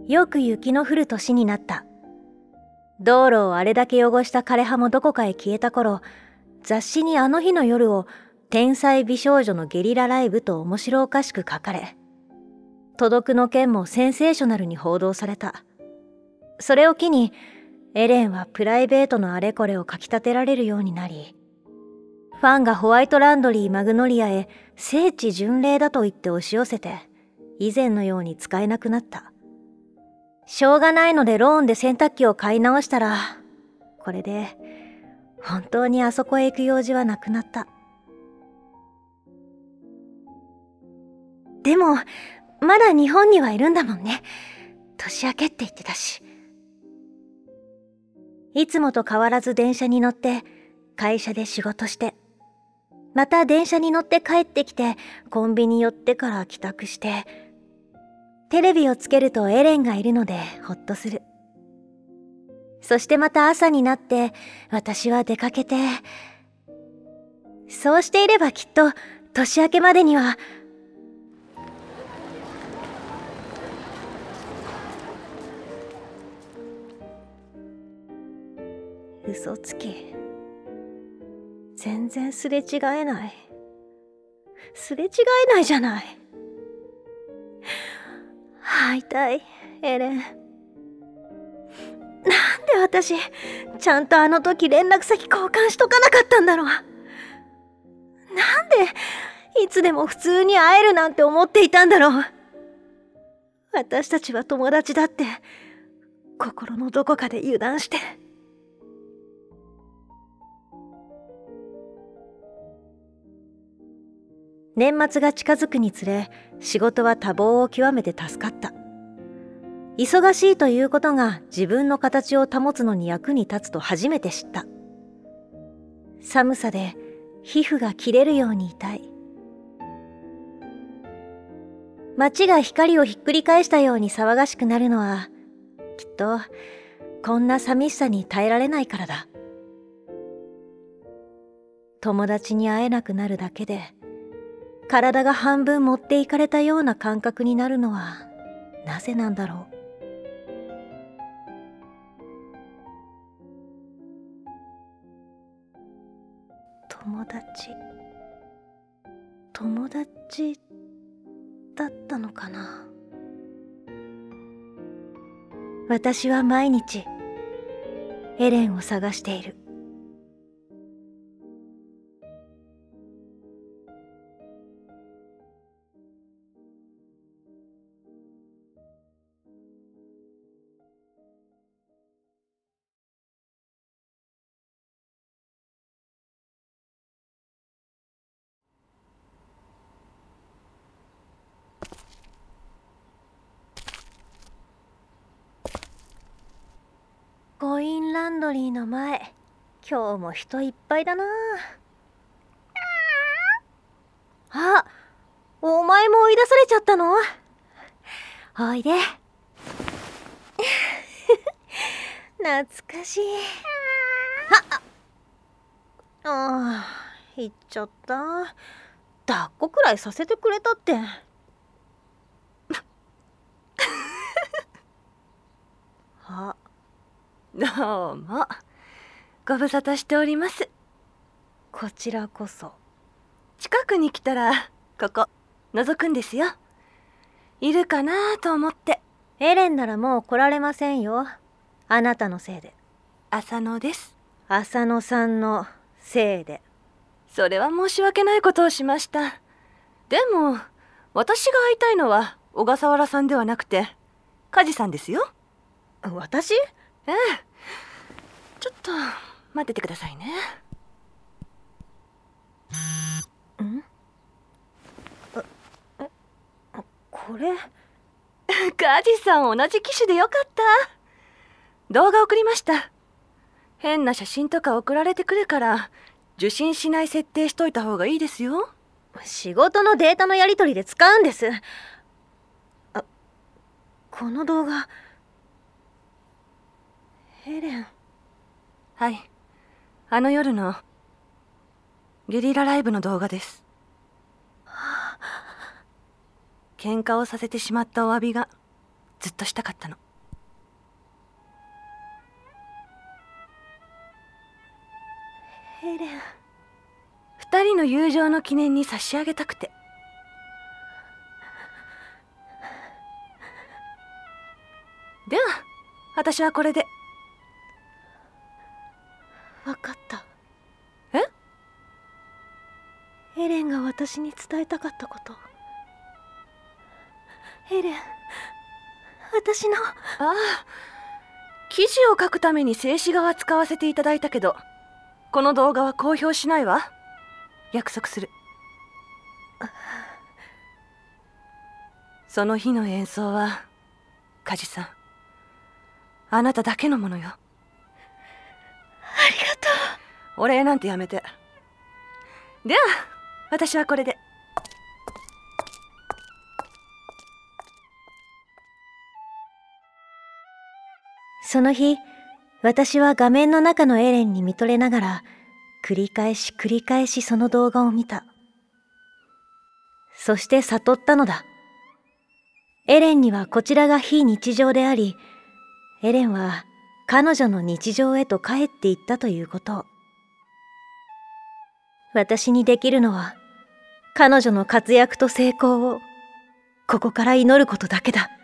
よく雪の降る年になった。道路をあれだけ汚した枯葉もどこかへ消えた頃、雑誌にあの日の夜を天才美少女のゲリラライブと面白おかしく書かれ、届くの件もセンセーショナルに報道された。それを機にエレンはプライベートのあれこれを書き立てられるようになり、ファンがホワイトランドリーマグノリアへ聖地巡礼だと言って押し寄せて、以前のように使えなくなった。しょうがないのでローンで洗濯機を買い直したら、これで本当にあそこへ行く用事はなくなった。でもまだ日本にはいるんだもんね。年明けって言ってたし。いつもと変わらず電車に乗って会社で仕事して、また電車に乗って帰ってきてコンビニ寄ってから帰宅して、テレビをつけるとエレンがいるのでほっとする。そしてまた朝になって私は出かけて、そうしていればきっと年明けまでには。嘘つき。全然すれ違えない。すれ違えないじゃない。会いたい、エレン。なんで私、ちゃんとあの時連絡先交換しとかなかったんだろう。なんで、いつでも普通に会えるなんて思っていたんだろう。私たちは友達だって、心のどこかで油断して。年末が近づくにつれ、仕事は多忙を極めて助かった。忙しいということが自分の形を保つのに役に立つと初めて知った。寒さで皮膚が切れるように痛い。街が光をひっくり返したように騒がしくなるのは、きっとこんな寂しさに耐えられないからだ。友達に会えなくなるだけで、体が半分持っていかれたような感覚になるのはなぜなんだろう。友達だったのかな。私は毎日エレンを探している。コインランドリーの前、今日も人いっぱいだな。あ、お前も追い出されちゃったの？おいで。懐かしい。行っちゃった。抱っこくらいさせてくれたって。 どうもご無沙汰しております。 こちらこそ。 近くに来たらここ覗くんですよ。いるかなと思って。 エレンならもう来られませんよ。あなたのせいで。 浅野です。 浅野さんのせいで。 それは申し訳ないことをしました。でも私が会いたいのは小笠原さんではなくて梶さんですよ。 私？ ええ。ちょっと待っててくださいね。 これ梶さん同じ機種でよかった。動画送りました。変な写真とか送られてくるから受信しない設定しといた方がいいですよ。 仕事のデータのやり取りで使うんです。この動画、エレン。 はい、あの夜のゲリラライブの動画です。喧嘩をさせてしまったお詫びがずっとしたかったの。 エレン。 二人の友情の記念に差し上げたくて。では私はこれで。 わかった。 え？ エレンが私に伝えたかったこと。エレン、私の。 ああ、記事を書くために静止画は使わせていただいたけど、この動画は公表しないわ。約束する。その日の演奏は梶さん、あなただけのものよ。 ありがとう。お礼なんてやめて。では私はこれで。 その日、私は画面の中のエレンに見とれながら、繰り返しその動画を見た。そして悟ったのだ。エレンにはこちらが非日常であり、エレンは彼女の日常へと帰っていったということを。私にできるのは、彼女の活躍と成功を、ここから祈ることだけだ。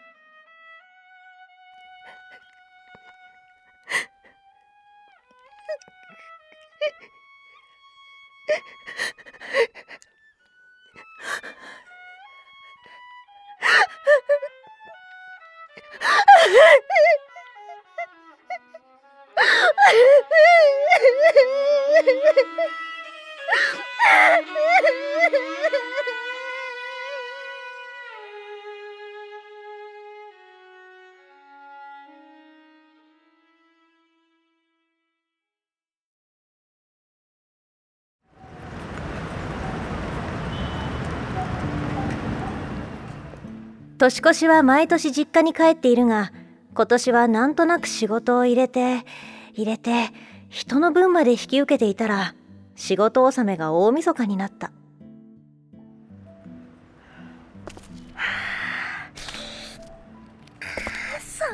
年越しは毎年実家に帰っているが、今年はなんとなく仕事を入れて、人の分まで引き受けていたら、仕事納めが大晦日になった。寒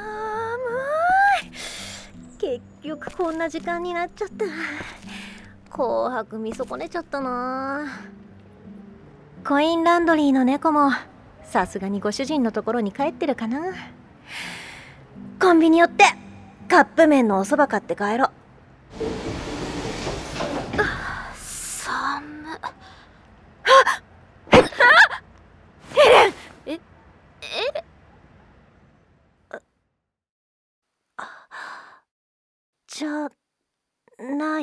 い。結局こんな時間になっちゃった。紅白見損ねちゃったな。コインランドリーの猫もさすがにご主人のところに帰ってるかな。コンビニ寄ってカップ麺のお蕎麦買って帰ろう。 寒っ。 エレン。 エレン。 じゃない。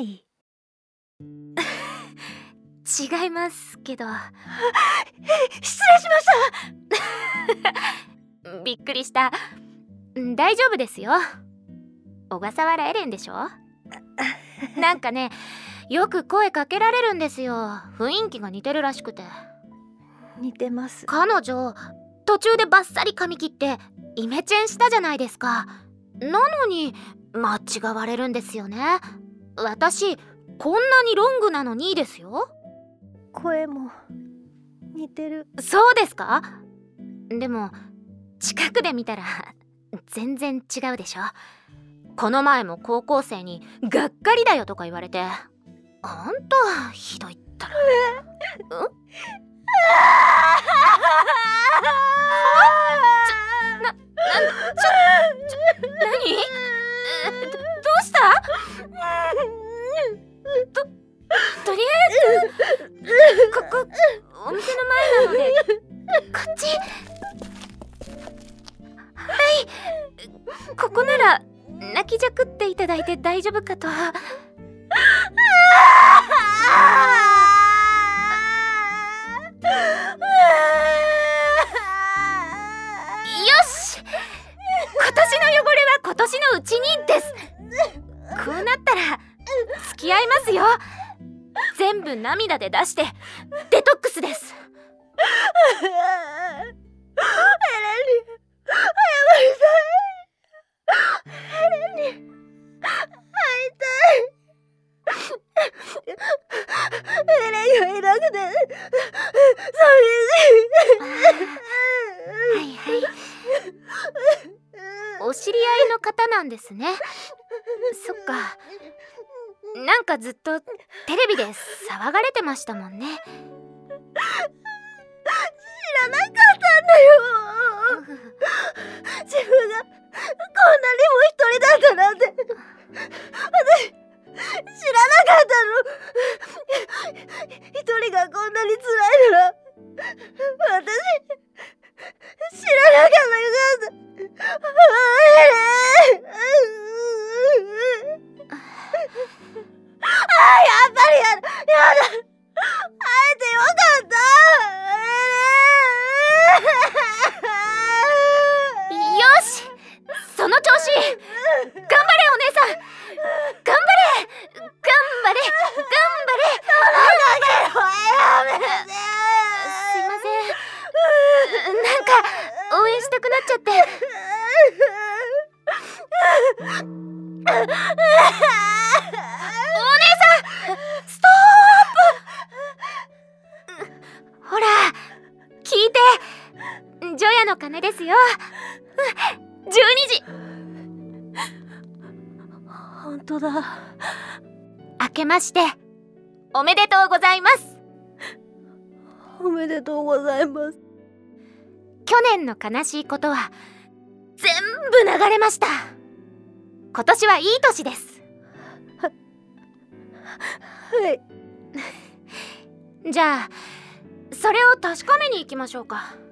違いますけど。 失礼しました。びっくりした。大丈夫ですよ。小笠原エレンでしょ。なんかね、よく声かけられるんですよ。雰囲気が似てるらしくて。 似てます。 彼女途中でバッサリ髪切ってイメチェンしたじゃないですか。なのに間違われるんですよね。私こんなにロングなのにですよ。 声も似てる。 そうですか？でも近くで見たら全然違うでしょ。この前も高校生にがっかりだよとか言われて、ほんとひどいったら。何？どうした？とりあえずここお店の前なのでこっち。はい、ここなら泣きじゃくっていただいて大丈夫かと。よし、今年の汚れは今年のうちにです。こうなったら付き合いますよ。全部涙で出してデトックスです。 エレンに会いたい。エレンがいなくて寂しい。 はいはい。 お知り合いの方なんですね。そっか。なんかずっとテレビで騒がれてましたもんね。 知らなかったんだよ。自分がこんなにも一人だったなんて。私知らなかったの。一人がこんなに辛いなら私知らなかったよかった。やっぱりやだ。会えてよかった。 よし、その調子。頑張れお姉さん。頑張れ頑張れ頑張れ。やめて。すいません。なんか応援したくなっちゃって。お姉さん、ストップ。ほら聞いて、除夜の鐘ですよ。12時。 本当だ。 明けましておめでとうございます。 おめでとうございます。 去年の悲しいことは全部流れました。今年はいい年です。 はい。 じゃあそれを確かめに行きましょうか。 はい。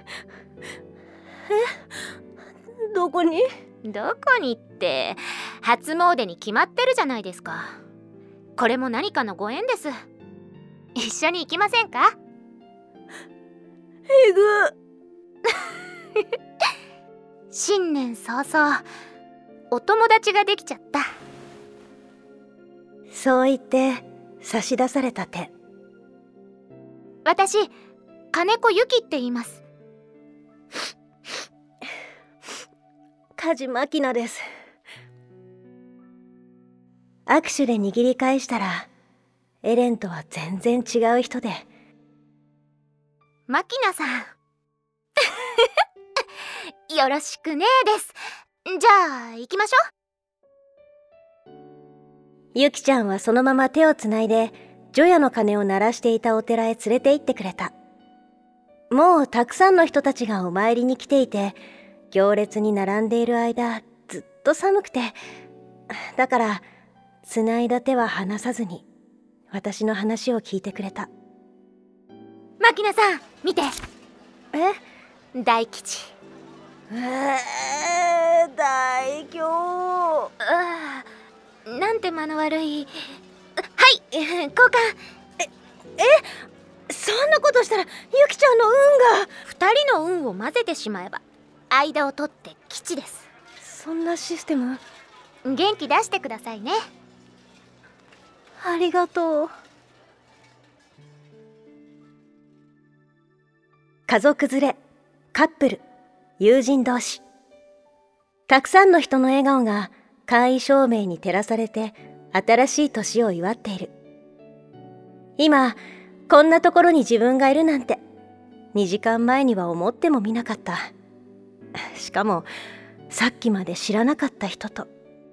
どこに？ どこにって初詣に決まってるじゃないですか。これも何かのご縁です。一緒に行きませんか？ 行く。 新年早々お友達ができちゃった。 そう言って差し出された手。 私、金子ゆきって言います。 梶真希菜です。握手で握り返したら、エレンとは全然違う人で。 マキナさんよろしくねです。じゃあ行きましょう。ゆきちゃんはそのまま手をつないで除夜の鐘を鳴らしていたお寺へ連れて行ってくれた。もうたくさんの人たちがお参りに来ていて、行列に並んでいる間ずっと寒くて、だからつないだ手は離さずに私の話を聞いてくれた。 マキナさん見て。大吉。 大凶。 なんて間の悪い。はい交換。 そんなことしたらゆきちゃんの運が。 2人の運を混ぜてしまえば間を取って吉です。 そんなシステム。 元気出してくださいね。 ありがとう。家族連れ、カップル、友人同士、たくさんの人の笑顔が簡易照明に照らされて新しい年を祝っている。今こんなところに自分がいるなんて2時間前には思ってもみなかった。しかもさっきまで知らなかった人と。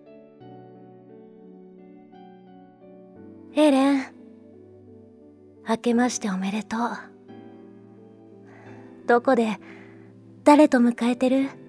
エレン、明けましておめでとう。どこで誰と迎えてる？